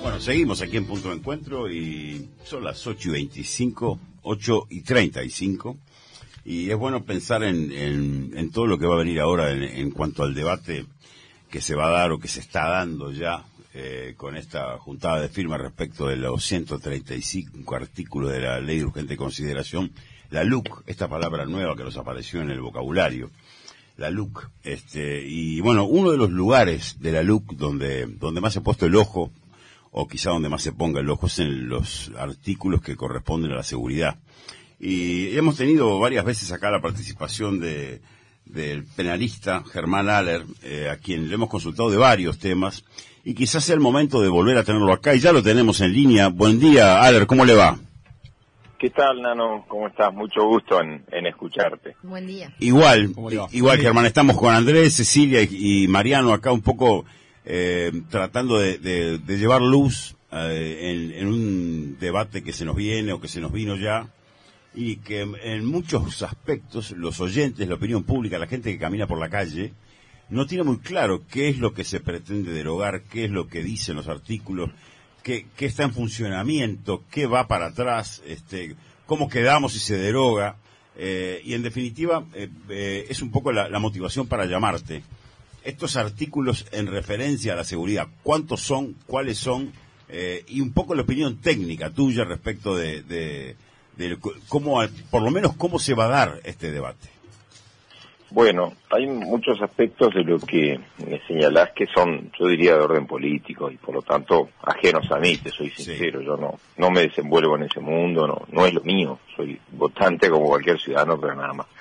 Bueno, seguimos aquí en Punto de Encuentro y son las 8:25, 8:35, y es bueno pensar en todo lo que va a venir ahora en cuanto al debate que se va a dar o que se está dando ya con esta juntada de firmas respecto de los 135 artículos de la Ley de Urgente Consideración, la LUC, esta palabra nueva que nos apareció en el vocabulario, la LUC, y bueno, uno de los lugares de la LUC donde más se ha puesto el ojo, o quizá donde más se ponga el ojo, es en los artículos que corresponden a la seguridad. Y hemos tenido varias veces acá la participación del penalista Germán Aller, a quien le hemos consultado de varios temas, y quizás sea el momento de volver a tenerlo acá, y ya lo tenemos en línea. Buen día, Aller, ¿cómo le va? ¿Qué tal, Nano? ¿Cómo estás? Mucho gusto en escucharte. Buen día. Igual, Germán, estamos con Andrés, Cecilia y Mariano acá un poco tratando de llevar luz en un debate que se nos viene o que se nos vino ya, y que en muchos aspectos los oyentes, la opinión pública, la gente que camina por la calle, no tiene muy claro qué es lo que se pretende derogar, qué es lo que dicen los artículos, qué está en funcionamiento, qué va para atrás, cómo quedamos si se deroga, y en definitiva es un poco la motivación para llamarte. Estos artículos en referencia a la seguridad, ¿cuántos son? ¿Cuáles son? Y un poco la opinión técnica tuya respecto de cómo, por lo menos, cómo se va a dar este debate. Bueno, hay muchos aspectos de lo que me señalás que son, yo diría, de orden político y por lo tanto ajenos a mí, te soy sincero. Sí. Yo no me desenvuelvo en ese mundo, no es lo mío, soy votante como cualquier ciudadano, pero nada más.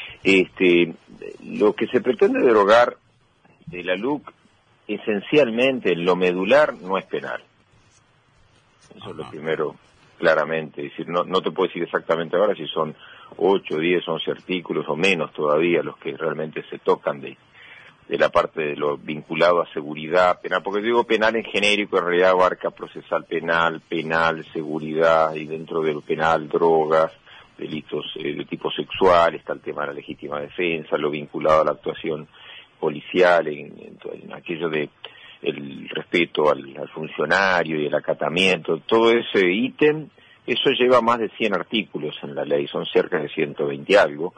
Lo que se pretende derogar de la LUC, esencialmente, en lo medular, no es penal. Eso es lo primero, claramente. Es decir, no te puedo decir exactamente ahora si son 8, 10, 11 artículos o menos todavía los que realmente se tocan de la parte de lo vinculado a seguridad penal, porque digo penal en genérico, en realidad abarca procesal penal, seguridad, y dentro de lo penal, drogas, delitos de tipo sexual, está el tema de la legítima defensa, lo vinculado a la actuación policial, en aquello de el respeto al funcionario y el acatamiento, todo ese ítem. Eso lleva más de 100 artículos en la ley, son cerca de 120 algo,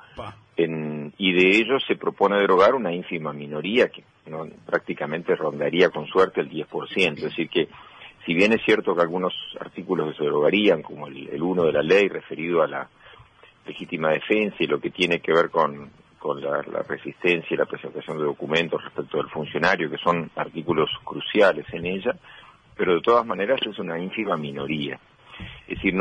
y de ellos se propone derogar una ínfima minoría que prácticamente rondaría con suerte el 10%, es decir que, si bien es cierto que algunos artículos se derogarían, como el 1 de la ley referido a la legítima defensa y lo que tiene que ver con la resistencia y la presentación de documentos respecto del funcionario, que son artículos cruciales en ella, pero de todas maneras es una ínfima minoría. Es decir,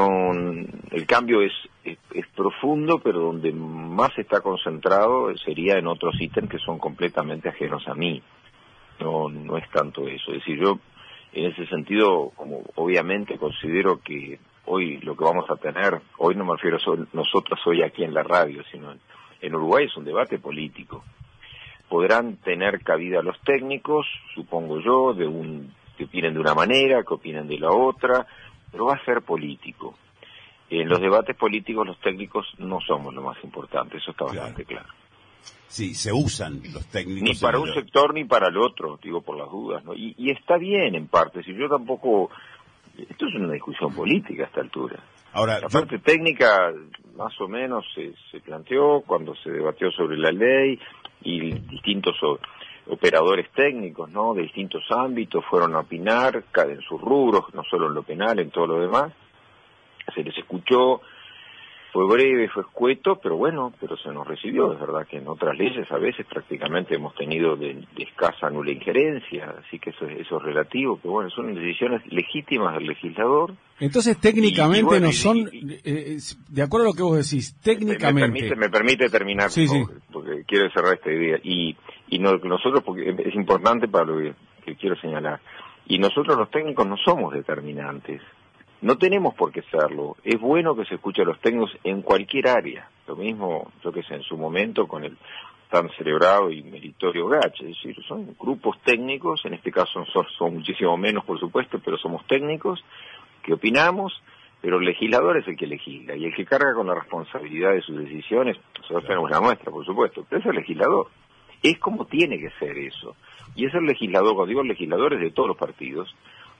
el cambio es profundo, pero donde más está concentrado sería en otros ítems que son completamente ajenos a mí. No es tanto eso. Es decir, yo en ese sentido, como obviamente considero que hoy lo que vamos a tener, hoy no me refiero a nosotros hoy aquí en la radio, sino en Uruguay es un debate político. Podrán tener cabida los técnicos, supongo yo, que opinen de una manera, que opinen de la otra, pero va a ser político. En los debates políticos los técnicos no somos lo más importante, eso está bastante claro. Sí, se usan los técnicos. Ni para un sector ni para el otro, digo por las dudas, ¿no? Y está bien en parte, si yo tampoco... Esto es una discusión política a esta altura. Ahora, la parte técnica más o menos se planteó cuando se debatió sobre la ley y distintos operadores técnicos, ¿no?, de distintos ámbitos fueron a opinar, cada en sus rubros, no solo en lo penal, en todo lo demás. Se les escuchó, fue breve, fue escueto, pero se nos recibió. Es verdad que en otras leyes a veces prácticamente hemos tenido de escasa nula injerencia, así que eso es relativo, pero son decisiones legítimas del legislador. Entonces técnicamente no son, de acuerdo a lo que vos decís, técnicamente... Me permite terminar, sí. Porque quiero cerrar esta idea, y nosotros, porque es importante para lo que quiero señalar, y nosotros los técnicos no somos determinantes. No tenemos por qué serlo. Es bueno que se escuche a los técnicos en cualquier área. Lo mismo, yo que sé, en su momento con el tan celebrado y meritorio GACH. Es decir, son grupos técnicos, en este caso son muchísimo menos, por supuesto, pero somos técnicos que opinamos, pero el legislador es el que legisla. Y el que carga con la responsabilidad de sus decisiones, nosotros tenemos la nuestra, por supuesto, pero es el legislador. Es como tiene que ser eso. Y es el legislador, cuando digo el legislador, es de todos los partidos,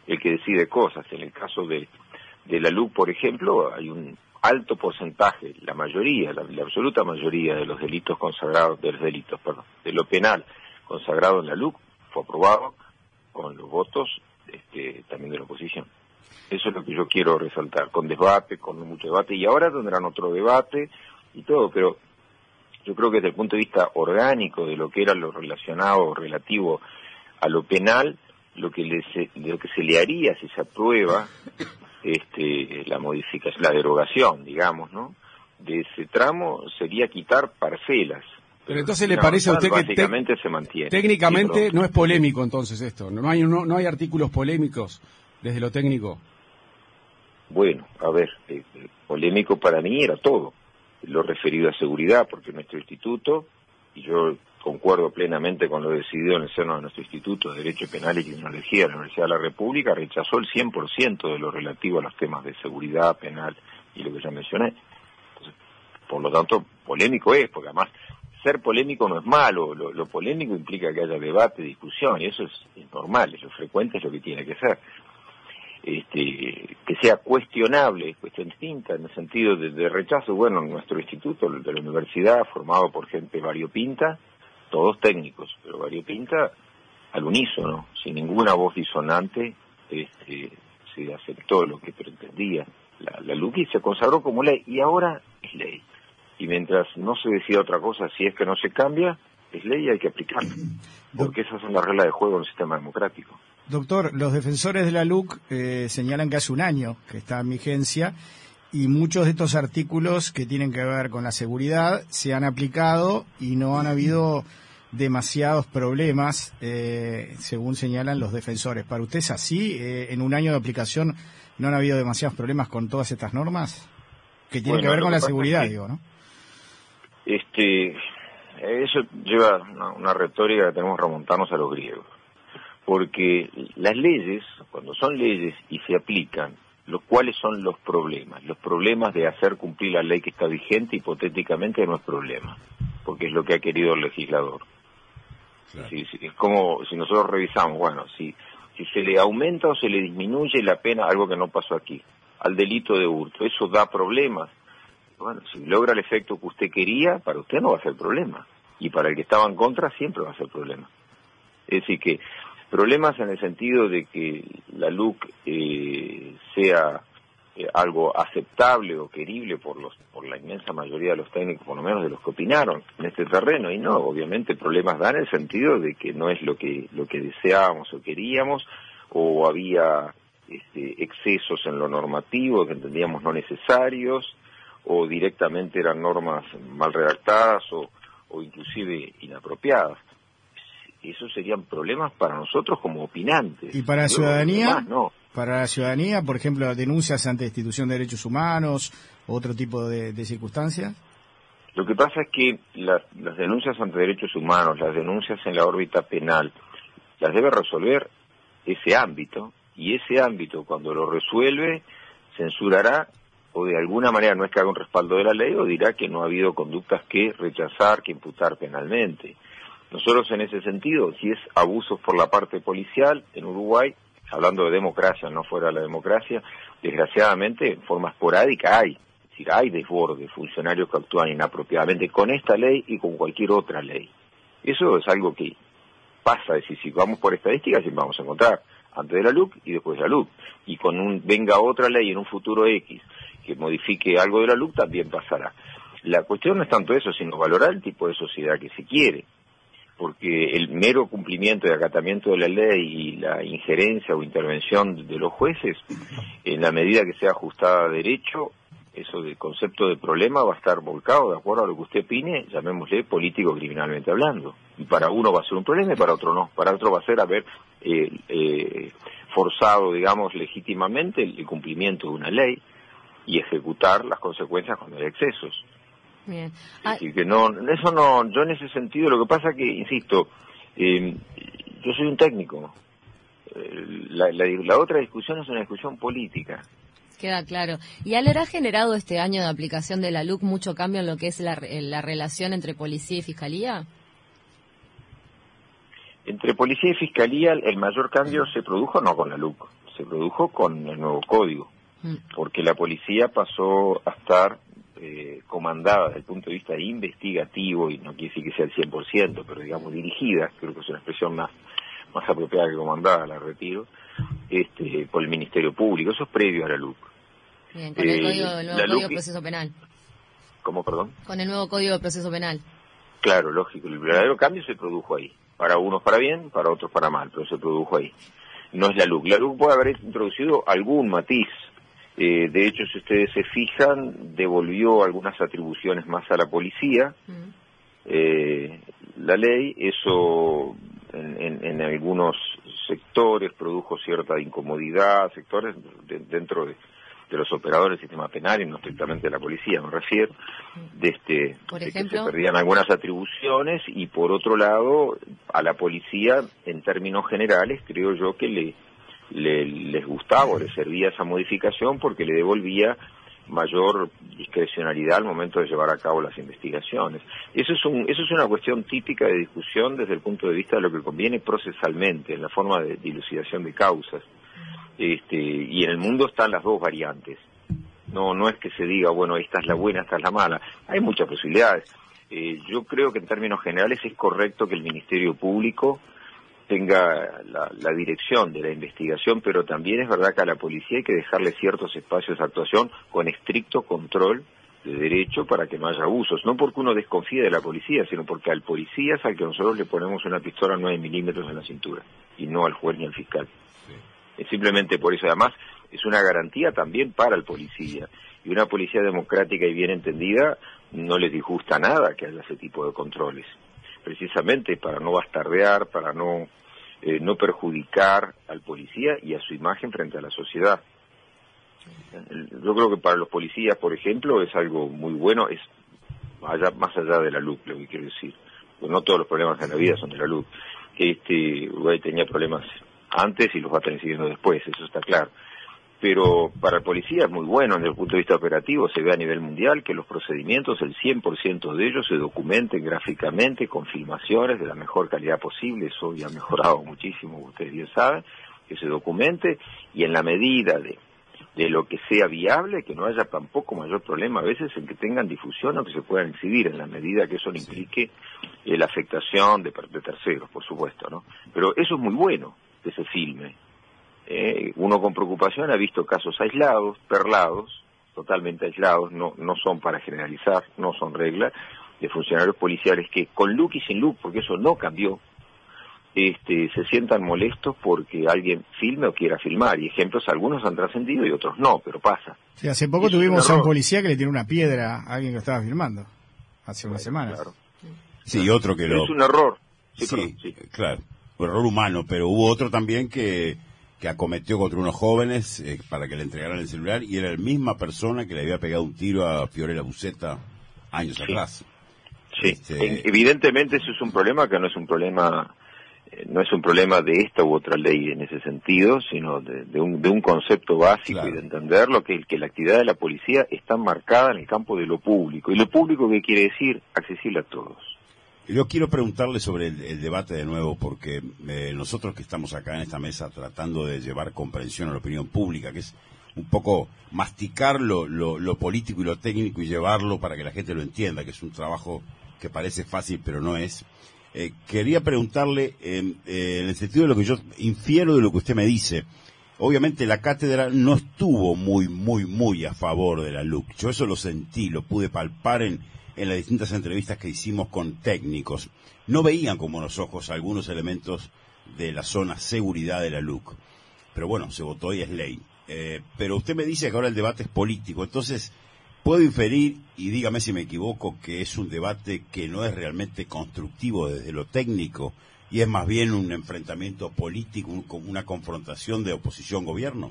el que decide cosas. En el caso de la LUC, por ejemplo, hay un alto porcentaje, la mayoría, la absoluta mayoría de los delitos consagrados, de lo penal consagrado en la LUC fue aprobado con los votos también de la oposición. Eso es lo que yo quiero resaltar, con debate, con mucho debate, y ahora tendrán otro debate y todo, pero yo creo que desde el punto de vista orgánico de lo que era lo relacionado, relativo a lo penal, lo que se le haría si se aprueba la modificación, la derogación, digamos, ¿no?, de ese tramo sería quitar parcelas. Pero entonces le parece a usted que básicamente se mantiene. Técnicamente no es polémico entonces esto, no hay artículos polémicos desde lo técnico. Bueno, a ver, polémico para mí era todo lo referido a seguridad, porque nuestro instituto, y yo concuerdo plenamente con lo decidido en el seno de nuestro Instituto de Derecho Penal y Criminología de la Universidad de la República, rechazó el 100% de lo relativo a los temas de seguridad penal y lo que ya mencioné. Entonces, por lo tanto, polémico es, porque además ser polémico no es malo, lo polémico implica que haya debate, discusión, y eso es normal, es lo frecuente, es lo que tiene que ser. Que sea cuestionable, cuestión distinta, en el sentido de rechazo, bueno, nuestro instituto de la universidad, formado por gente variopinta, todos técnicos, pero variopinta al unísono, sin ninguna voz disonante, se aceptó lo que pretendía la LUC y se consagró como ley, y ahora es ley. Y mientras no se decida otra cosa, si es que no se cambia, es ley y hay que aplicarla, porque esas son las reglas de juego del sistema democrático. Doctor, los defensores de la LUC señalan que hace un año que está en vigencia y muchos de estos artículos que tienen que ver con la seguridad se han aplicado y no han habido demasiados problemas, según señalan los defensores. ¿Para usted es así? ¿En un año de aplicación no han habido demasiados problemas con todas estas normas? Que tienen que ver con la seguridad, digo, ¿no? Eso lleva una retórica que tenemos que remontarnos a los griegos. Porque las leyes, cuando son leyes y se aplican, ¿cuáles son los problemas? Los problemas de hacer cumplir la ley que está vigente, hipotéticamente, no es problema, porque es lo que ha querido el legislador. Claro. Es como si nosotros revisamos, bueno, si se le aumenta o se le disminuye la pena, algo que no pasó aquí, al delito de hurto, ¿eso da problemas? Bueno, si logra el efecto que usted quería, para usted no va a ser problema, y para el que estaba en contra siempre va a ser problema. Es decir que problemas en el sentido de que la LUC sea algo aceptable o querible por la inmensa mayoría de los técnicos, por lo menos de los que opinaron en este terreno, y no, obviamente problemas dan en el sentido de que no es lo que deseábamos o queríamos, o había excesos en lo normativo que entendíamos no necesarios, o directamente eran normas mal redactadas o inclusive inapropiadas. Esos serían problemas para nosotros como opinantes. ¿Y para la ciudadanía? Demás, no. Para la ciudadanía, por ejemplo, denuncias ante institución de derechos humanos, otro tipo de circunstancias. Lo que pasa es que las denuncias ante derechos humanos, las denuncias en la órbita penal, las debe resolver ese ámbito, y ese ámbito, cuando lo resuelve, censurará, o de alguna manera no es que haga un respaldo de la ley, o dirá que no ha habido conductas que rechazar, que imputar penalmente. Nosotros en ese sentido, si es abusos por la parte policial en Uruguay, hablando de democracia, no fuera de la democracia, desgraciadamente en forma esporádica hay, es decir, hay desborde, funcionarios que actúan inapropiadamente con esta ley y con cualquier otra ley. Eso es algo que pasa, es decir, si vamos por estadísticas, siempre vamos a encontrar antes de la LUC y después de la LUC. Y con venga otra ley en un futuro X que modifique algo de la LUC, también pasará. La cuestión no es tanto eso, sino valorar el tipo de sociedad que se quiere. Porque el mero cumplimiento y acatamiento de la ley y la injerencia o intervención de los jueces, en la medida que sea ajustada a derecho, eso del concepto de problema va a estar volcado de acuerdo a lo que usted opine, llamémosle político criminalmente hablando. Y para uno va a ser un problema y para otro no. Para otro va a ser haber forzado, digamos, legítimamente el cumplimiento de una ley y ejecutar las consecuencias cuando hay excesos. Bien. Es decir, que no, eso no, yo en ese sentido, lo que pasa que, insisto, yo soy un técnico. La otra discusión es una discusión política. Queda claro. ¿Y habrá generado este año de aplicación de la LUC mucho cambio en lo que es la relación entre policía y fiscalía? Entre policía y fiscalía el mayor cambio se produjo no con la LUC, se produjo con el nuevo código, porque la policía pasó a estar comandada desde el punto de vista investigativo, y no quiere decir que sea el 100%, pero digamos dirigida, creo que es una expresión más apropiada que comandada, la retiro, por el Ministerio Público. Eso es previo a la LUC. Bien, con el nuevo Código de Proceso Penal. ¿Cómo, perdón? Con el nuevo Código de Proceso Penal. Claro, lógico. El verdadero cambio se produjo ahí. Para unos para bien, para otros para mal, pero se produjo ahí. No es la LUC. La LUC puede haber introducido algún matiz. De hecho, si ustedes se fijan, devolvió algunas atribuciones más a la policía. La ley, eso en algunos sectores produjo cierta incomodidad, sectores dentro de los operadores del sistema penal, y no estrictamente de la policía, me refiero, por de ejemplo, que se perdían algunas atribuciones, y por otro lado, a la policía, en términos generales, creo yo que les gustaba o les servía esa modificación, porque le devolvía mayor discrecionalidad al momento de llevar a cabo las investigaciones. Eso es una cuestión típica de discusión desde el punto de vista de lo que conviene procesalmente, en la forma de dilucidación de causas. Y en el mundo están las dos variantes. No es que se diga, bueno, esta es la buena, esta es la mala. Hay muchas posibilidades. Yo creo que en términos generales es correcto que el Ministerio Público tenga la dirección de la investigación, pero también es verdad que a la policía hay que dejarle ciertos espacios de actuación con estricto control de derecho para que no haya abusos. No porque uno desconfíe de la policía, sino porque al policía es al que nosotros le ponemos una pistola 9 milímetros en la cintura, y no al juez ni al fiscal. Es simplemente por eso. Además, es una garantía también para el policía. Y una policía democrática y bien entendida no les disgusta nada que haya ese tipo de controles. Precisamente para no bastardear, para no perjudicar al policía y a su imagen frente a la sociedad. Yo creo que para los policías, por ejemplo, es algo muy bueno, es más allá de la LUC, lo que quiero decir. Pues no todos los problemas en la vida son de la LUC. Uruguay tenía problemas antes y los va a tener siguiendo después, eso está claro. Pero para el policía es muy bueno desde el punto de vista operativo. Se ve a nivel mundial que los procedimientos, el 100% de ellos se documenten gráficamente con filmaciones de la mejor calidad posible. Eso ya ha mejorado muchísimo, ustedes bien saben, que se documente, y en la medida de lo que sea viable, que no haya tampoco mayor problema a veces en que tengan difusión o que se puedan exhibir, en la medida que eso no implique la afectación de terceros, por supuesto, ¿no? Pero eso es muy bueno, que se filme. Uno con preocupación ha visto casos aislados, perlados, totalmente aislados, no son para generalizar, no son reglas, de funcionarios policiales que con LUC y sin LUC, porque eso no cambió, se sientan molestos porque alguien filme o quiera filmar, y ejemplos algunos han trascendido y otros no, pero pasa. Sí, hace poco tuvimos a un policía que le tiró una piedra a alguien que estaba filmando, hace unas semanas. Claro. Sí, y otro que es un error. Sí, claro, un error humano, pero hubo otro también que acometió contra unos jóvenes para que le entregaran el celular, y era la misma persona que le había pegado un tiro a Fiorella Buceta años atrás. Sí, evidentemente eso es un problema que no es un problema de esta u otra ley en ese sentido, sino de un concepto básico, claro, y de entenderlo, que la actividad de la policía está marcada en el campo de lo público. ¿Y lo público qué quiere decir? Accesible a todos. Yo quiero preguntarle sobre el debate de nuevo, porque nosotros que estamos acá en esta mesa tratando de llevar comprensión a la opinión pública, que es un poco masticar lo político y lo técnico y llevarlo para que la gente lo entienda, que es un trabajo que parece fácil pero no es. Quería preguntarle, en el sentido de lo que yo infiero de lo que usted me dice, obviamente la cátedra no estuvo muy a favor de la LUC. Yo eso lo sentí, lo pude palpar en las distintas entrevistas que hicimos con técnicos. No veían con buenos ojos algunos elementos de la zona seguridad de la LUC. Pero bueno, se votó y es ley. Pero usted me dice que ahora el debate es político, entonces puedo inferir, y dígame si me equivoco, que es un debate que no es realmente constructivo desde lo técnico, y es más bien un enfrentamiento político, una confrontación de oposición-gobierno.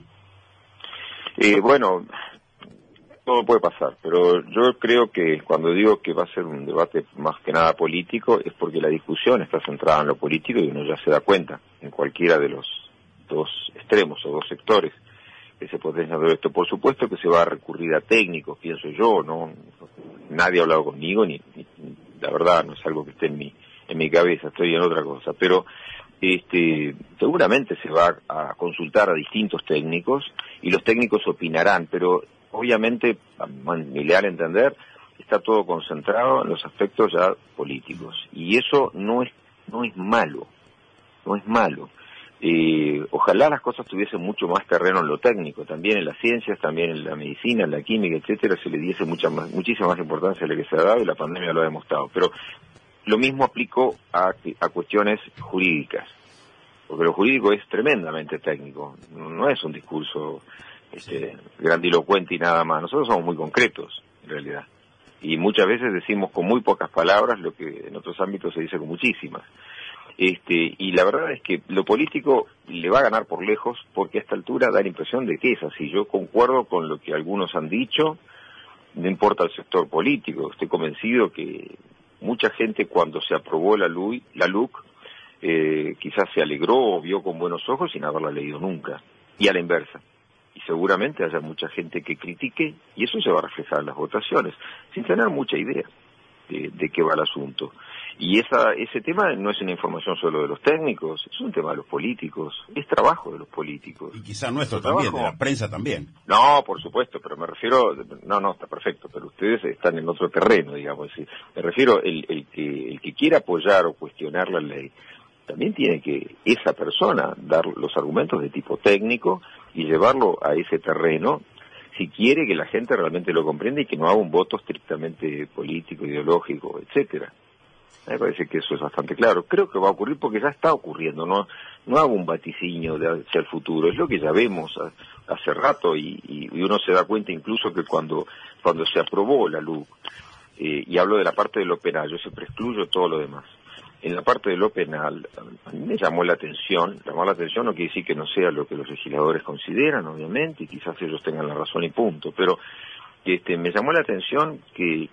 Bueno, todo puede pasar, pero yo creo que cuando digo que va a ser un debate más que nada político, es porque la discusión está centrada en lo político y uno ya se da cuenta, en cualquiera de los dos extremos o dos sectores que se potencian de esto. Por supuesto que se va a recurrir a técnicos, pienso yo, no, nadie ha hablado conmigo, ni la verdad no es algo que esté en mi cabeza, estoy en otra cosa, pero seguramente se va a consultar a distintos técnicos y los técnicos opinarán, pero obviamente, a mi leal entender, está todo concentrado en los aspectos ya políticos. Y eso no es malo, no es malo. Ojalá las cosas tuviesen mucho más terreno en lo técnico, también en las ciencias, también en la medicina, en la química, etcétera, se le diese muchísima más importancia a la que se ha dado, y la pandemia lo ha demostrado. Pero lo mismo aplico a cuestiones jurídicas, porque lo jurídico es tremendamente técnico, no es un discurso grandilocuente y nada más. Nosotros somos muy concretos, en realidad, y muchas veces decimos con muy pocas palabras lo que en otros ámbitos se dice con muchísimas. Y la verdad es que lo político le va a ganar por lejos, porque a esta altura da la impresión de que es así. Yo concuerdo con lo que algunos han dicho, no importa el sector político, estoy convencido que mucha gente, cuando se aprobó la LUC, quizás se alegró o vio con buenos ojos sin haberla leído nunca, y a la inversa. Y seguramente haya mucha gente que critique, y eso se va a reflejar en las votaciones, sin tener mucha idea de qué va el asunto. Y ese tema no es una información solo de los técnicos, es un tema de los políticos, es trabajo de los políticos. Y quizá nuestro también, de la prensa también. No, por supuesto, pero me refiero, no, está perfecto, pero ustedes están en otro terreno, digamos. Me refiero, el que quiera apoyar o cuestionar la ley, también tiene que esa persona dar los argumentos de tipo técnico y llevarlo a ese terreno, si quiere que la gente realmente lo comprenda y que no haga un voto estrictamente político, ideológico, etcétera. Me parece que eso es bastante claro. Creo que va a ocurrir porque ya está ocurriendo, no hago un vaticinio hacia el futuro, es lo que ya vemos hace rato, y uno se da cuenta incluso que cuando se aprobó la LUC, y hablo de la parte de lo penal, yo siempre excluyo todo lo demás. En la parte de lo penal, a mí me llamó la atención no quiere decir que no sea lo que los legisladores consideran, obviamente, y quizás ellos tengan la razón y punto, pero me llamó la atención que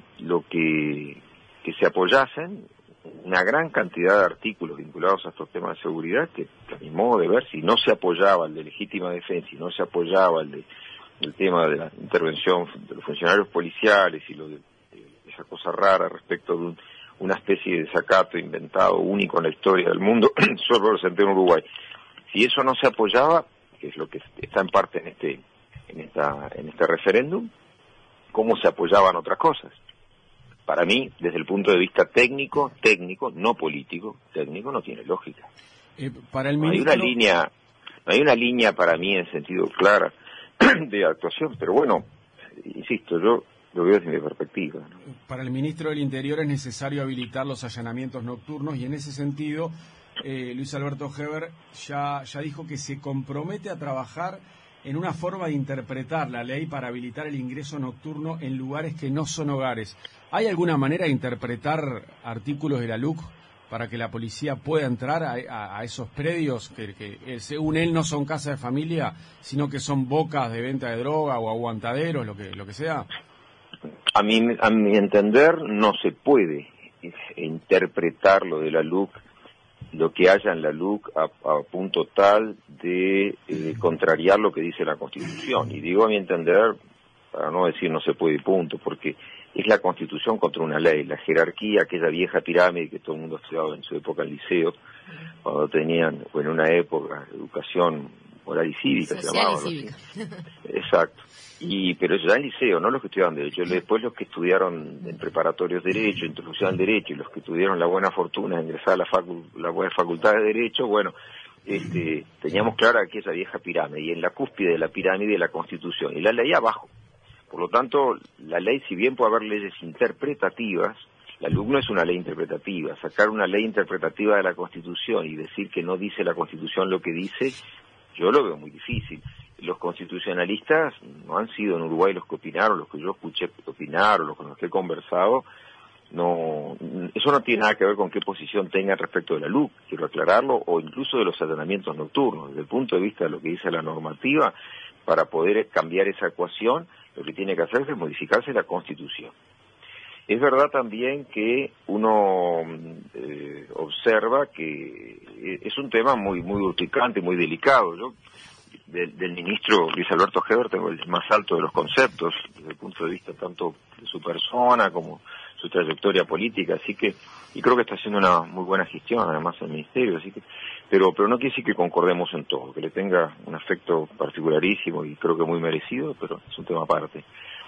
se apoyasen una gran cantidad de artículos vinculados a estos temas de seguridad, que a mi modo de ver, si no se apoyaba el de legítima defensa, si no se apoyaba el tema de la intervención de los funcionarios policiales y esa cosa rara respecto de una especie de desacato inventado único en la historia del mundo, solo lo senté en Uruguay. Si eso no se apoyaba, que es lo que está en parte en este referéndum, ¿cómo se apoyaban otras cosas? Para mí, desde el punto de vista técnico, no político, técnico, no tiene lógica. Para el ministro... no hay una línea para mí en sentido clara de actuación, pero bueno, insisto, yo lo veo desde mi perspectiva, ¿no? Para el ministro del Interior es necesario habilitar los allanamientos nocturnos, y en ese sentido, Luis Alberto Heber ya dijo que se compromete a trabajar en una forma de interpretar la ley para habilitar el ingreso nocturno en lugares que no son hogares. ¿Hay alguna manera de interpretar artículos de la LUC para que la policía pueda entrar a esos predios que según él no son casas de familia, sino que son bocas de venta de droga o aguantaderos, lo que sea? A mi entender, no se puede interpretar lo de la LUC, lo que haya en la LUC, a punto tal de contrariar lo que dice la Constitución. Y digo a mi entender, para no decir no se puede y punto, porque es la Constitución contra una ley, la jerarquía, aquella vieja pirámide que todo el mundo ha estudiado en su época en liceo, cuando tenían, o en una época, educación moral y cívica, se llamaba. Exacto. Pero eso ya en liceo, no los que estudiaban Derecho. Después los que estudiaron en preparatorios Derecho, introducción al Derecho, y los que tuvieron la buena fortuna de ingresar a la buena facultad de Derecho, bueno, teníamos clara aquella vieja pirámide, y en la cúspide de la pirámide la Constitución, y la ley abajo. Por lo tanto, la ley, si bien puede haber leyes interpretativas, la LUC no es una ley interpretativa. Sacar una ley interpretativa de la Constitución y decir que no dice la Constitución lo que dice, yo lo veo muy difícil. Los constitucionalistas no han sido en Uruguay los que opinaron, los que yo escuché opinar o los con los que he conversado. No, eso no tiene nada que ver con qué posición tengan respecto de la LUC, quiero aclararlo, o incluso de los allanamientos nocturnos. Desde el punto de vista de lo que dice la normativa, para poder cambiar esa ecuación, lo que tiene que hacerse es modificarse la Constitución. Es verdad también que uno observa que es un tema muy urticante, muy delicado. Yo del ministro Luis Alberto Heber tengo el más alto de los conceptos, desde el punto de vista tanto de su persona como su trayectoria política, así que, y creo que está haciendo una muy buena gestión, además, el ministerio, así que, pero no quiere decir que concordemos en todo, que le tenga un afecto particularísimo y creo que muy merecido, pero es un tema aparte.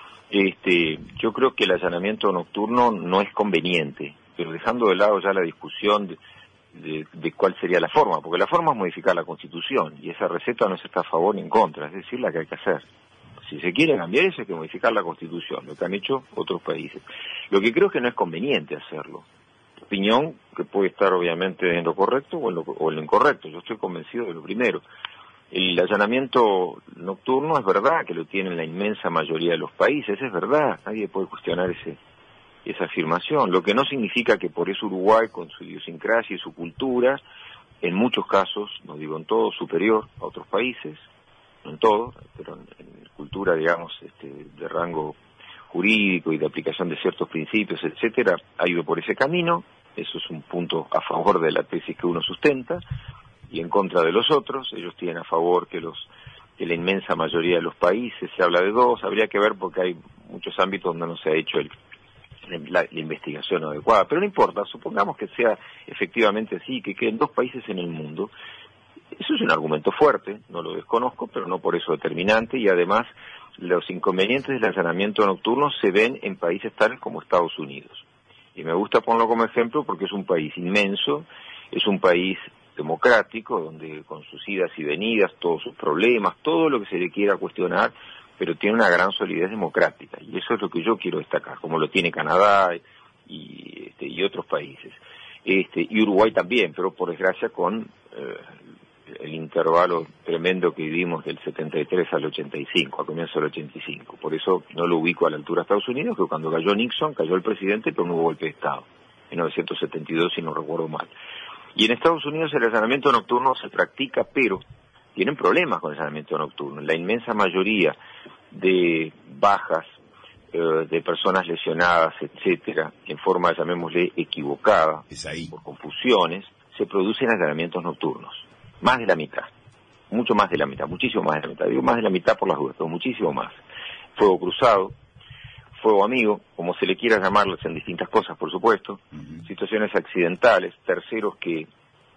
Yo creo que el allanamiento nocturno no es conveniente, pero dejando de lado ya la discusión de cuál sería la forma, porque la forma es modificar la Constitución, y esa receta no se está a favor ni en contra, es decir, la que hay que hacer. Si se quiere cambiar eso, hay que modificar la Constitución, lo que han hecho otros países. Lo que creo es que no es conveniente hacerlo. Opinión que puede estar obviamente en lo correcto o en lo incorrecto. Yo estoy convencido de lo primero. El allanamiento nocturno es verdad que lo tienen la inmensa mayoría de los países, es verdad, nadie puede cuestionar esa afirmación, lo que no significa que por eso Uruguay, con su idiosincrasia y su cultura, en muchos casos, no digo en todo, superior a otros países, no en todo, pero en cultura, digamos, de rango jurídico y de aplicación de ciertos principios, etcétera, ha ido por ese camino. Eso es un punto a favor de la tesis que uno sustenta y en contra de los otros. Ellos tienen a favor que la inmensa mayoría de los países, se habla de dos, habría que ver porque hay muchos ámbitos donde no se ha hecho la investigación adecuada, pero no importa, supongamos que sea efectivamente así, que queden dos países en el mundo. Eso es un argumento fuerte, no lo desconozco, pero no por eso determinante, y además los inconvenientes del allanamiento nocturno se ven en países tales como Estados Unidos. Y me gusta ponerlo como ejemplo porque es un país inmenso, es un país democrático, donde con sus idas y venidas, todos sus problemas, todo lo que se le quiera cuestionar, pero tiene una gran solidez democrática, y eso es lo que yo quiero destacar, como lo tiene Canadá y otros países. Y Uruguay también, pero por desgracia con el intervalo tremendo que vivimos del 73 al 85, a comienzo del 85. Por eso no lo ubico a la altura de Estados Unidos, que cuando cayó Nixon, cayó el presidente, pero no hubo golpe de Estado, en 1972, si no recuerdo mal. Y en Estados Unidos el allanamiento nocturno se practica, pero tienen problemas con el allanamiento nocturno. La inmensa mayoría de bajas, de personas lesionadas, etcétera, en forma, llamémosle, equivocada, por confusiones, se producen allanamientos nocturnos. Más de la mitad, mucho más de la mitad, muchísimo más de la mitad, digo más de la mitad por las dudas, pero muchísimo más. Fuego cruzado, fuego amigo, como se le quiera llamarlos en distintas cosas, por supuesto, situaciones accidentales, terceros que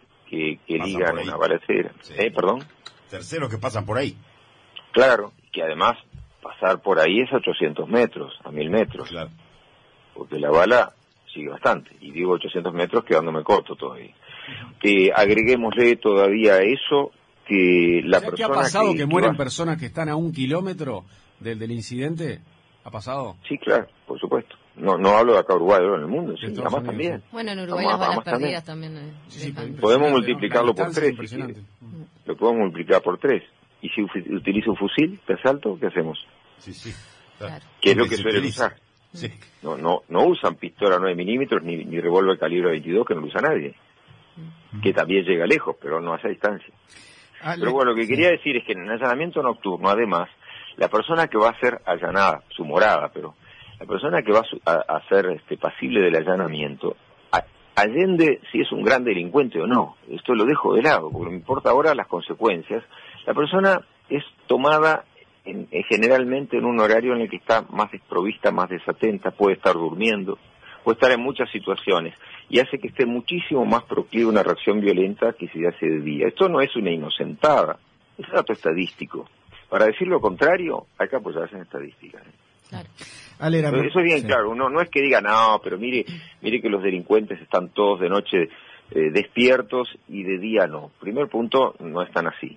ligan una balacera, sí. ¿Perdón? Terceros que pasan por ahí. Claro, que además pasar por ahí es a 800 metros, a 1000 metros, Claro. Porque la bala sigue bastante, y digo 800 metros quedándome corto todavía. Agreguémosle todavía a eso que la persona... ¿Qué ha pasado que mueren personas que están a 1 kilómetro del incidente? ¿Ha pasado? Sí, claro, por supuesto. No hablo de acá Uruguay, hablo en el mundo, sí, además también. Bueno, en Uruguay las balas perdidas también. Podemos multiplicarlo por 3. Lo podemos multiplicar por 3. Y si utilizo un fusil de asalto, ¿qué hacemos? Sí. Claro. ¿Qué es lo que suelen usar? Sí. No usan pistola 9 milímetros ni revólver calibre 22, que no lo usa nadie. Que también llega lejos, pero no a esa distancia. Pero bueno, lo que quería decir es que en el allanamiento nocturno, además, la persona que va a ser allanada, su morada, pero la persona que va a ser pasible del allanamiento, allende si es un gran delincuente o no, esto lo dejo de lado, porque me importa ahora las consecuencias. La persona es tomada generalmente en un horario en el que está más desprovista, más desatenta, puede estar durmiendo, puede estar en muchas situaciones, y hace que esté muchísimo más proclive a una reacción violenta que si hace de día. Esto no es una inocentada, es un dato estadístico. Para decir lo contrario, hay que apoyarse en estadísticas. Claro. Eso es bien claro, no es que diga, no, pero mire que los delincuentes están todos de noche despiertos y de día no. Primer punto, no están así.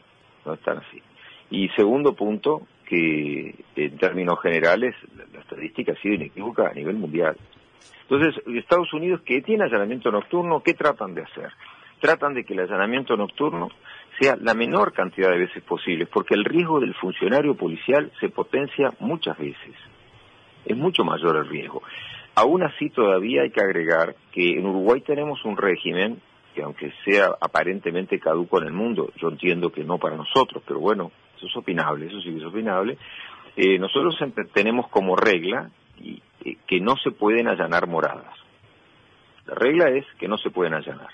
Y segundo punto, que en términos generales la estadística ha sido inequívoca a nivel mundial. Entonces, Estados Unidos, que tiene allanamiento nocturno, ¿qué tratan de hacer? Tratan de que el allanamiento nocturno sea la menor cantidad de veces posible, porque el riesgo del funcionario policial se potencia muchas veces. Es mucho mayor el riesgo. Aún así, todavía hay que agregar que en Uruguay tenemos un régimen que, aunque sea aparentemente caduco en el mundo, yo entiendo que no para nosotros, pero bueno, eso es opinable, eso sí que es opinable. Nosotros tenemos como regla que no se pueden allanar moradas. La regla es que no se pueden allanar.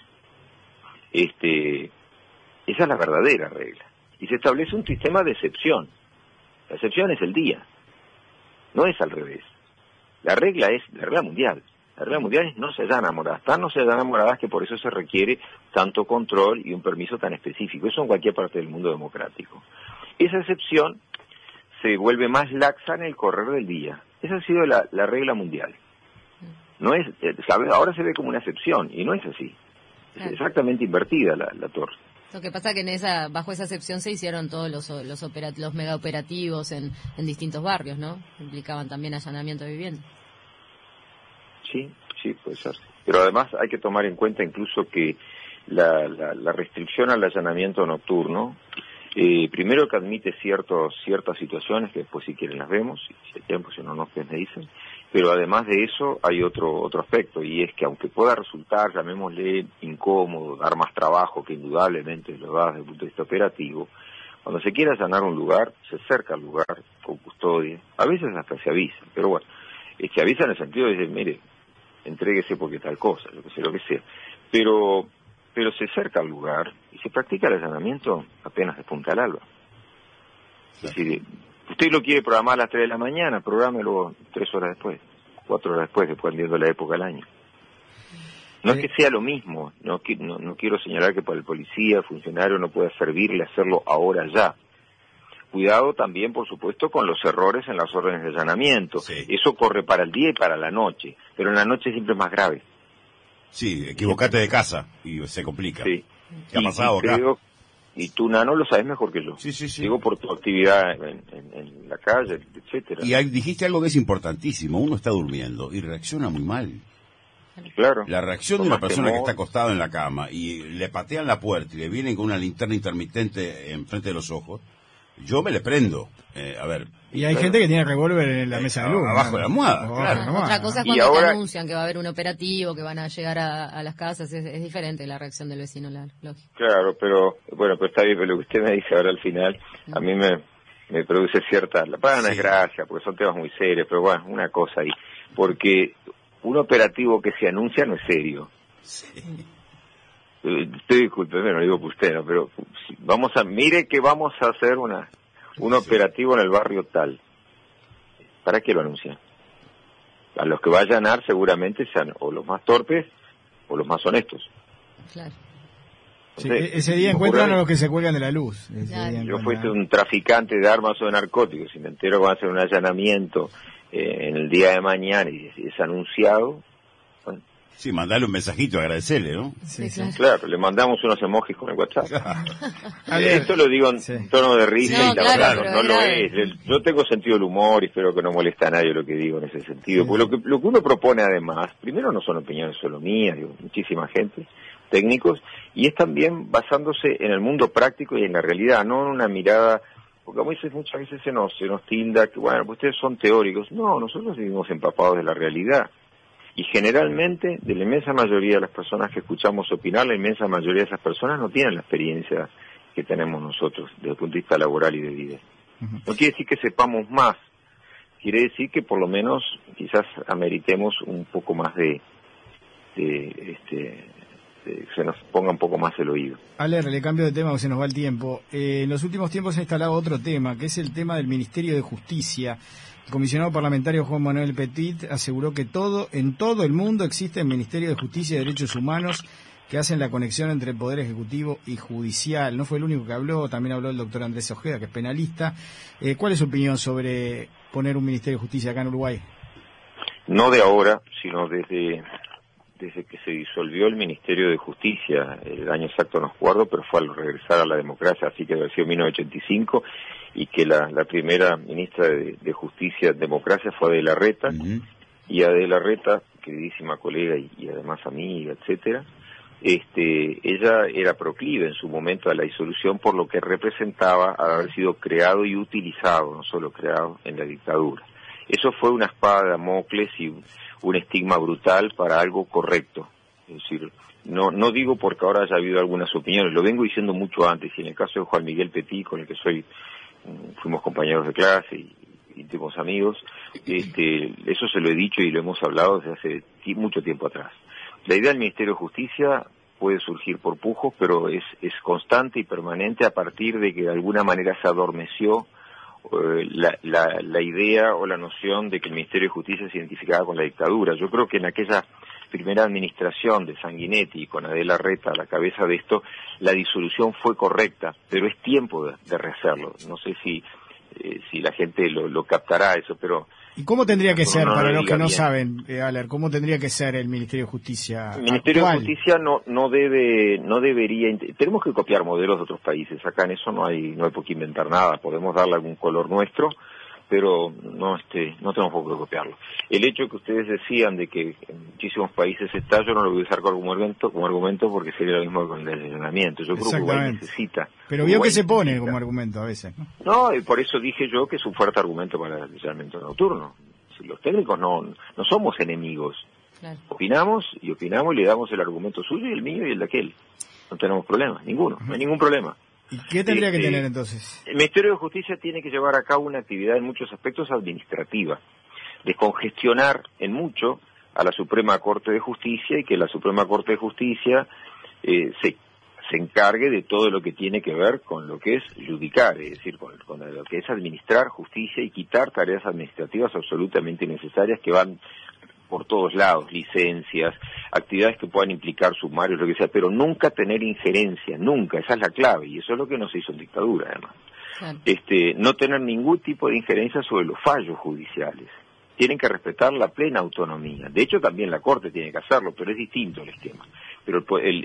Esa es la verdadera regla. Y se establece un sistema de excepción. La excepción es el día. No es al revés. La regla es la regla mundial. La regla mundial es no se allanan moradas. Tan no se allanan moradas que por eso se requiere tanto control y un permiso tan específico. Eso en cualquier parte del mundo democrático. Esa excepción se vuelve más laxa en el correr del día. Esa ha sido la regla mundial. No es, ahora se ve como una excepción, y no es así. Es exactamente invertida la torre. Lo que pasa que bajo esa excepción se hicieron todos los mega operativos en distintos barrios, ¿no? Implicaban también allanamiento de vivienda. Sí, puede ser. Pero además hay que tomar en cuenta incluso que la restricción al allanamiento nocturno, primero que admite ciertas situaciones, que después si quieren las vemos, si hay tiempo, si no, ustedes me dicen, pero además de eso hay otro aspecto, y es que aunque pueda resultar, llamémosle, incómodo, dar más trabajo, que indudablemente lo da desde el punto de vista operativo, cuando se quiere allanar un lugar, se acerca al lugar con custodia, a veces hasta se avisa, pero bueno, se avisa en el sentido de decir, mire, entréguese porque tal cosa, lo que sea, pero se acerca al lugar y se practica el allanamiento apenas despunta el alba. Es decir, usted lo quiere programar a las 3 de la mañana, prográmelo 3 horas después, 4 horas después, dependiendo de la época del año. No es que sea lo mismo, no quiero señalar que para el policía, funcionario, no pueda servirle hacerlo ahora ya. Cuidado también, por supuesto, con los errores en las órdenes de allanamiento. Sí. Eso corre para el día y para la noche, pero en la noche siempre es más grave. Sí, equivocate de casa y se complica. Sí. ¿Qué ha pasado acá? Y tú, Nano, lo sabes mejor que yo. Sí. Digo, por tu actividad en la calle, etcétera. Y dijiste algo que es importantísimo. Uno está durmiendo y reacciona muy mal. Claro. La reacción de una persona que está acostada en la cama y le patean la puerta y le vienen con una linterna intermitente enfrente de los ojos, yo me le prendo. A ver. Y hay gente que tiene revólver en la mesa de luz. Abajo de la almohada, claro. Otra cosa es cuando te anuncian que va a haber un operativo, que van a llegar a las casas, es diferente la reacción del vecino, lógico. Claro, pero está bien, pero lo que usted me dice ahora al final, a mí me produce cierta, la palabra no es gracia, porque son temas muy serios, pero bueno, una cosa ahí, porque un operativo que se anuncia no es serio. Sí. Usted discúlpeme, no digo que usted, no, pero mire que vamos a hacer un operativo en el barrio tal. ¿Para qué lo anuncian? A los que va a allanar seguramente sean o los más torpes o los más honestos. Claro. Entonces, ese día encuentran a los que se cuelgan de la luz. Yo fuiste un traficante de armas o de narcóticos y me entero que van a hacer un allanamiento en el día de mañana y es anunciado. Bueno. Sí, mandarle un mensajito, agradecerle, ¿no? Sí. Claro, le mandamos unos emojis con el WhatsApp. Esto lo digo en tono de risa y la verdad no lo es. Yo tengo sentido del humor y espero que no moleste a nadie lo que digo en ese sentido. Porque lo que uno propone además, primero no son opiniones solo mías, digo, muchísima gente, técnicos, y es también basándose en el mundo práctico y en la realidad, no en una mirada, porque muchas veces se nos tilda que, bueno, pues ustedes son teóricos. No, nosotros vivimos empapados de la realidad. Y generalmente, de la inmensa mayoría de las personas que escuchamos opinar, la inmensa mayoría de esas personas no tienen la experiencia que tenemos nosotros desde el punto de vista laboral y de vida. No quiere decir que sepamos más, quiere decir que por lo menos quizás ameritemos un poco más se nos ponga un poco más el oído. Le cambio de tema porque se nos va el tiempo. En los últimos tiempos se ha instalado otro tema, que es el tema del Ministerio de Justicia. El comisionado parlamentario Juan Manuel Petit aseguró que en todo el mundo existe el Ministerio de Justicia y Derechos Humanos que hacen la conexión entre el Poder Ejecutivo y Judicial. No fue el único que habló, también habló el doctor Andrés Ojeda, que es penalista. ¿Cuál es su opinión sobre poner un Ministerio de Justicia acá en Uruguay? No de ahora, sino desde que se disolvió el Ministerio de Justicia, el año exacto no recuerdo, pero fue al regresar a la democracia, así que debe haber sido 1985, y que la primera ministra de Justicia, Democracia, fue Adela Reta, y Adela Reta, queridísima colega y además amiga, etcétera, ella era proclive en su momento a la disolución por lo que representaba haber sido creado y utilizado, no solo creado, en la dictadura. Eso fue una espada de Damocles y un estigma brutal para algo correcto. Es decir, no digo porque ahora haya habido algunas opiniones, lo vengo diciendo mucho antes, y en el caso de Juan Miguel Petit, con el que fuimos compañeros de clase y íntimos amigos, eso se lo he dicho y lo hemos hablado desde hace mucho tiempo atrás. La idea del Ministerio de Justicia puede surgir por pujos, pero es constante y permanente a partir de que de alguna manera se adormeció la idea o la noción de que el Ministerio de Justicia se identificaba con la dictadura. Yo creo que en aquella primera administración de Sanguinetti y con Adela Reta a la cabeza de esto, la disolución fue correcta, pero es tiempo de rehacerlo. No sé si la gente lo captará eso, pero... ¿Y cómo tendría que ser, para los que no bien. saben, Aler, cómo tendría que ser el Ministerio de Justicia El Ministerio actual? de Justicia no debería... Tenemos que copiar modelos de otros países. Acá en eso no hay por qué inventar nada. Podemos darle algún color nuestro, pero no tenemos por qué copiarlo. El hecho que ustedes decían de que en muchísimos países está, yo no lo voy a usar como argumento porque sería lo mismo con el allanamiento. Yo creo que Uruguay necesita... Pero vio que se pone como argumento a veces, ¿no? No, y por eso dije yo que es un fuerte argumento para el allanamiento nocturno. Si los técnicos no somos enemigos. Claro. Opinamos y le damos el argumento suyo y el mío y el de aquel. No tenemos problema, ninguno, no hay ningún problema. ¿Y qué tendría que tener entonces? El Ministerio de Justicia tiene que llevar a cabo una actividad en muchos aspectos administrativa, descongestionar en mucho a la Suprema Corte de Justicia y que la Suprema Corte de Justicia se encargue de todo lo que tiene que ver con lo que es judicar, es decir, con lo que es administrar justicia y quitar tareas administrativas absolutamente innecesarias que van por todos lados, licencias, actividades que puedan implicar sumarios, lo que sea, pero nunca tener injerencia, nunca, esa es la clave, y eso es lo que no se hizo en dictadura, además. Claro. No tener ningún tipo de injerencia sobre los fallos judiciales. Tienen que respetar la plena autonomía. De hecho, también la Corte tiene que hacerlo, pero es distinto el esquema. Pero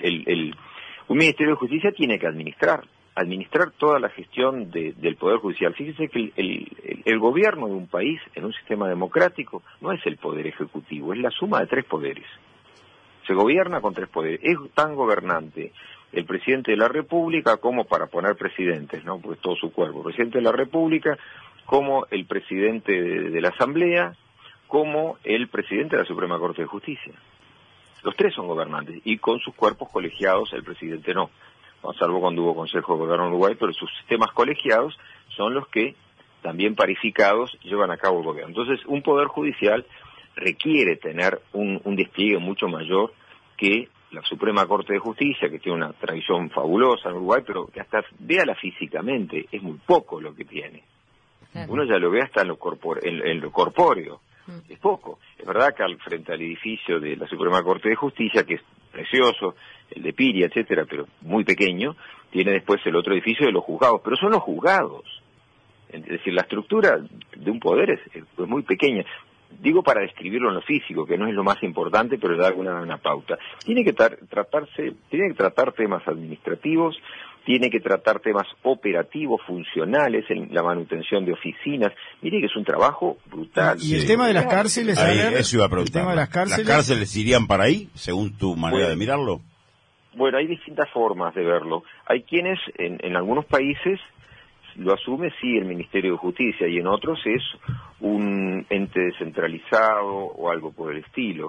un Ministerio de Justicia tiene que administrar toda la gestión del Poder Judicial. Fíjese que el gobierno de un país, en un sistema democrático, no es el Poder Ejecutivo, es la suma de 3 poderes. Se gobierna con 3 poderes. Es tan gobernante el presidente de la República como, para poner presidentes, ¿no? Pues todo su cuerpo, el presidente de la República, como el presidente de la Asamblea, como el presidente de la Suprema Corte de Justicia. Los 3 son gobernantes, y con sus cuerpos colegiados el presidente no, salvo cuando hubo Consejo de Gobierno en Uruguay, pero sus sistemas colegiados son los que, también parificados, llevan a cabo el gobierno. Entonces, un poder judicial requiere tener un despliegue mucho mayor que la Suprema Corte de Justicia, que tiene una tradición fabulosa en Uruguay, pero que hasta véala físicamente, es muy poco lo que tiene. Claro. Uno ya lo ve hasta en lo corpóreo. Es poco. Es verdad que frente al edificio de la Suprema Corte de Justicia, que es precioso, el de Piria, etcétera, pero muy pequeño, tiene después el otro edificio de los juzgados, pero son los juzgados. Es decir, la estructura de un poder es muy pequeña. Digo para describirlo en lo físico, que no es lo más importante, pero da una pauta. Tiene que tratar temas administrativos, tiene que tratar temas operativos, funcionales, en la manutención de oficinas. Mire que es un trabajo brutal. Y el tema de las cárceles, eso iba a preguntar. El tema de las cárceles. ¿Las cárceles irían para ahí, según tu manera de mirarlo? Bueno, hay distintas formas de verlo. Hay quienes, en algunos países, lo asume sí el Ministerio de Justicia, y en otros es un ente descentralizado o algo por el estilo.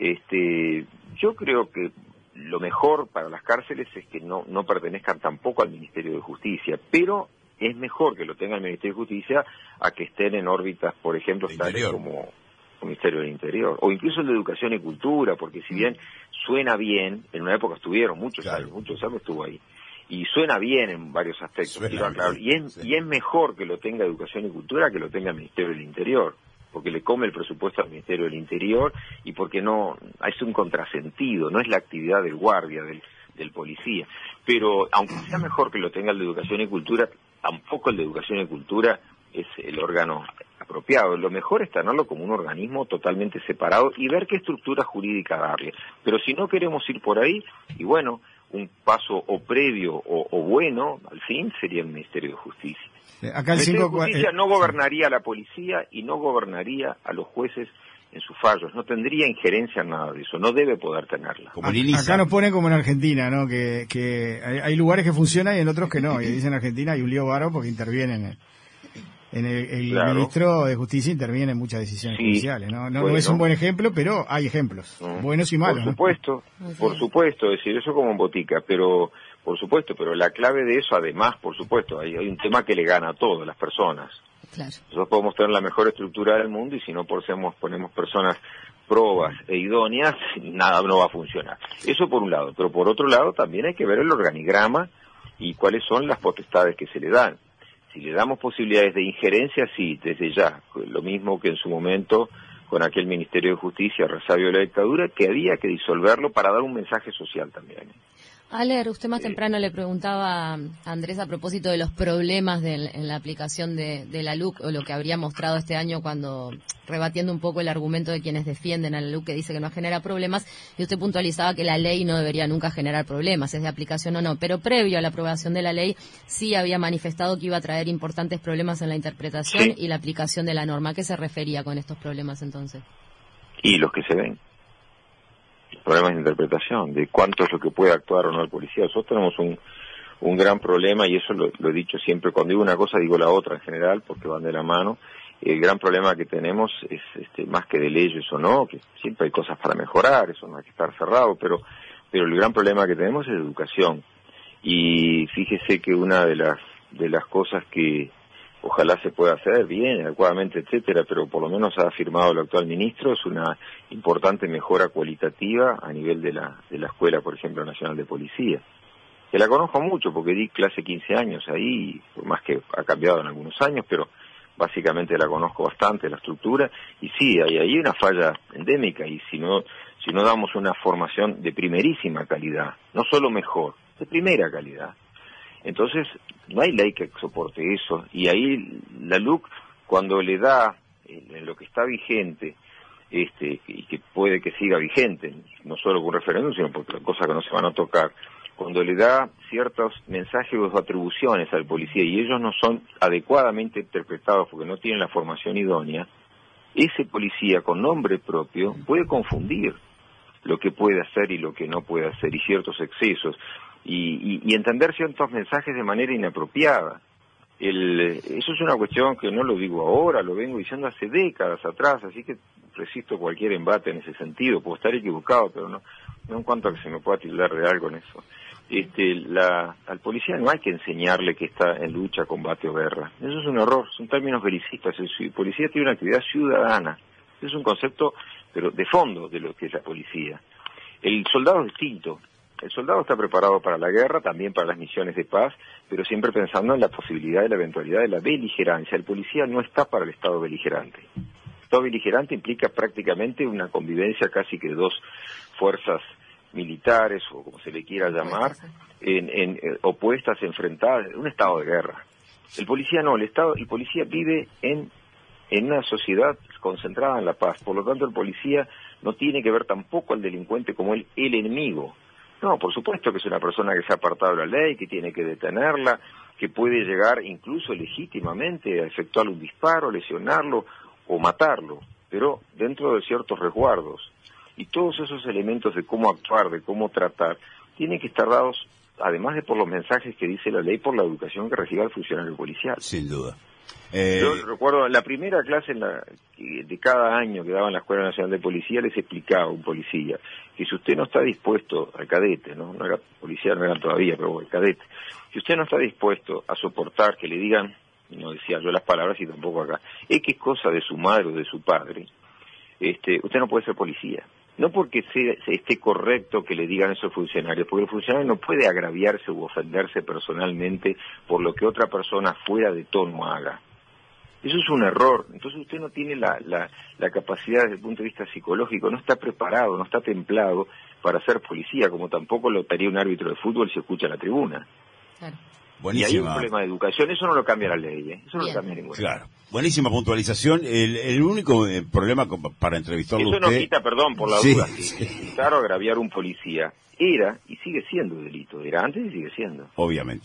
Yo creo que lo mejor para las cárceles es que no pertenezcan tampoco al Ministerio de Justicia, pero es mejor que lo tenga el Ministerio de Justicia a que estén en órbitas, por ejemplo, tales como el Ministerio del Interior, o incluso el de Educación y Cultura, porque si bien suena bien, en una época estuvieron muchos años estuvo ahí, y suena bien en varios aspectos, y es mejor que lo tenga Educación y Cultura que lo tenga el Ministerio del Interior, porque le come el presupuesto al Ministerio del Interior y porque no es un contrasentido, no es la actividad del guardia, del policía. Pero aunque sea mejor que lo tenga el de Educación y Cultura, tampoco el de Educación y Cultura es el órgano apropiado. Lo mejor es tenerlo como un organismo totalmente separado y ver qué estructura jurídica darle. Pero si no queremos ir por ahí, y bueno, un paso o previo o bueno, al fin, sería el Ministerio de Justicia. Acá el Ministerio de Justicia no gobernaría a la policía y no gobernaría a los jueces en sus fallos, no tendría injerencia en nada de eso, no debe poder tenerla. Acá nos pone como en Argentina, ¿no? Que hay lugares que funcionan y en otros que no, y dicen en Argentina hay un lío bárbaro porque intervienen el claro. Ministro de Justicia interviene en muchas decisiones judiciales, ¿no? No es un buen ejemplo, pero hay ejemplos, buenos y malos. Por supuesto, es decir, eso como en botica, pero por supuesto, pero la clave de eso, además, por supuesto, hay un tema que le gana a todas las personas. Claro. Nosotros podemos tener la mejor estructura del mundo y si no ponemos personas probas e idóneas, nada no va a funcionar. Eso por un lado, pero por otro lado también hay que ver el organigrama y cuáles son las potestades que se le dan. Si le damos posibilidades de injerencia, sí, desde ya. Lo mismo que en su momento con aquel Ministerio de Justicia, resabio de la dictadura, que había que disolverlo para dar un mensaje social también. Aler, usted más temprano le preguntaba a Andrés a propósito de los problemas en la aplicación de la LUC, o lo que habría mostrado este año cuando, rebatiendo un poco el argumento de quienes defienden a la LUC, que dice que no genera problemas, y usted puntualizaba que la ley no debería nunca generar problemas, es de aplicación o no, pero previo a la aprobación de la ley sí había manifestado que iba a traer importantes problemas en la interpretación y la aplicación de la norma. ¿A qué se refería con estos problemas entonces? Y los que se ven. Problemas de interpretación, de cuánto es lo que puede actuar o no el policía. Nosotros tenemos un gran problema, y eso lo he dicho siempre, cuando digo una cosa digo la otra en general, porque van de la mano. El gran problema que tenemos es más que de leyes o no, que siempre hay cosas para mejorar, eso no hay que estar cerrado, pero el gran problema que tenemos es educación. Y fíjese que una de las cosas que ojalá se pueda hacer bien, adecuadamente, etcétera, pero por lo menos ha afirmado el actual ministro, es una importante mejora cualitativa a nivel de la Escuela, por ejemplo, Nacional de Policía, que la conozco mucho porque di clase 15 años ahí, por más que ha cambiado en algunos años, pero básicamente la conozco bastante, la estructura, y sí, hay una falla endémica, y si no damos una formación de primerísima calidad, no solo mejor, de primera calidad, entonces no hay ley que soporte eso, y ahí la LUC, cuando le da en lo que está vigente, y que puede que siga vigente, no solo con referéndum, sino por cosas que no se van a tocar, cuando le da ciertos mensajes o atribuciones al policía y ellos no son adecuadamente interpretados porque no tienen la formación idónea, ese policía con nombre propio puede confundir lo que puede hacer y lo que no puede hacer, y ciertos excesos, y entender ciertos mensajes de manera inapropiada. Eso es una cuestión que no lo digo ahora, lo vengo diciendo hace décadas atrás, así que resisto cualquier embate en ese sentido. Puedo estar equivocado, pero no en cuanto a que se me pueda tildar de algo en eso. Al policía no hay que enseñarle que está en lucha, combate o guerra. Eso es un error, son términos belicistas. El policía tiene una actividad ciudadana. Ese es un concepto, pero de fondo, de lo que es la policía. El soldado es distinto. El soldado está preparado para la guerra, también para las misiones de paz, pero siempre pensando en la posibilidad y la eventualidad de la beligerancia. El policía no está para el estado beligerante. El estado beligerante implica prácticamente una convivencia casi que de dos fuerzas militares, o como se le quiera llamar, opuestas, enfrentadas, un estado de guerra. El policía no, el policía vive en una sociedad concentrada en la paz. Por lo tanto, el policía no tiene que ver tampoco al delincuente como el enemigo. No, por supuesto que es una persona que se ha apartado de la ley, que tiene que detenerla, que puede llegar incluso legítimamente a efectuar un disparo, lesionarlo o matarlo, pero dentro de ciertos resguardos. Y todos esos elementos de cómo actuar, de cómo tratar, tienen que estar dados, además de por los mensajes que dice la ley, por la educación que reciba el funcionario policial. Sin duda. Yo recuerdo la primera clase de cada año que daba en la Escuela Nacional de Policía, les explicaba un policía que si usted no está dispuesto, al cadete, no era policía, no era todavía, pero el cadete, si usted no está dispuesto a soportar que le digan, no decía yo las palabras y tampoco acá, X cosa de su madre o de su padre, usted no puede ser policía. No porque esté correcto que le digan eso al funcionario, porque el funcionario no puede agraviarse u ofenderse personalmente por lo que otra persona fuera de tono haga. Eso es un error. Entonces usted no tiene la capacidad desde el punto de vista psicológico, no está preparado, no está templado para ser policía, como tampoco lo estaría un árbitro de fútbol si escucha la tribuna. Claro. Buenísima. Y hay un problema de educación, eso no lo cambia la ley, eso no lo cambia ninguna. Claro. Buenísima puntualización. El único problema para entrevistarlo eso usted... no quita, perdón por la duda, que insultar o agraviar a un policía era y sigue siendo delito. Era antes y sigue siendo. Obviamente.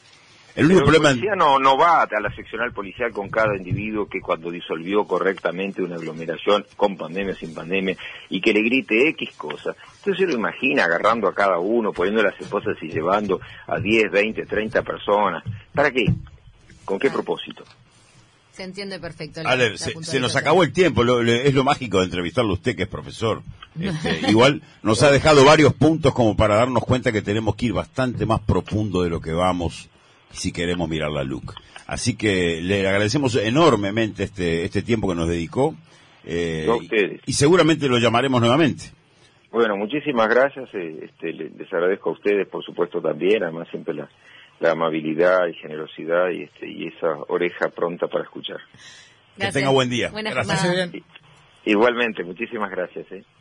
El único problema... policía no va a la seccional policial con cada individuo que cuando disolvió correctamente una aglomeración, con pandemia, sin pandemia, y que le grite X cosa. Entonces se lo imagina agarrando a cada uno, poniendo las esposas y llevando a 10, 20, 30 personas. ¿Para qué? ¿Con qué propósito? Se entiende perfecto. Se nos acabó el tiempo, es lo mágico de entrevistarlo a usted, que es profesor. Igual nos ha dejado varios puntos como para darnos cuenta que tenemos que ir bastante más profundo de lo que vamos si queremos mirar la LUC. Así que le agradecemos enormemente este tiempo que nos dedicó, a ustedes. Y seguramente lo llamaremos nuevamente. Bueno, muchísimas gracias, les agradezco a ustedes, por supuesto, también, además siempre la la amabilidad y generosidad y esa oreja pronta para escuchar. Gracias. Que tenga buen día. Buena Gracias. jornada. Igualmente, muchísimas gracias.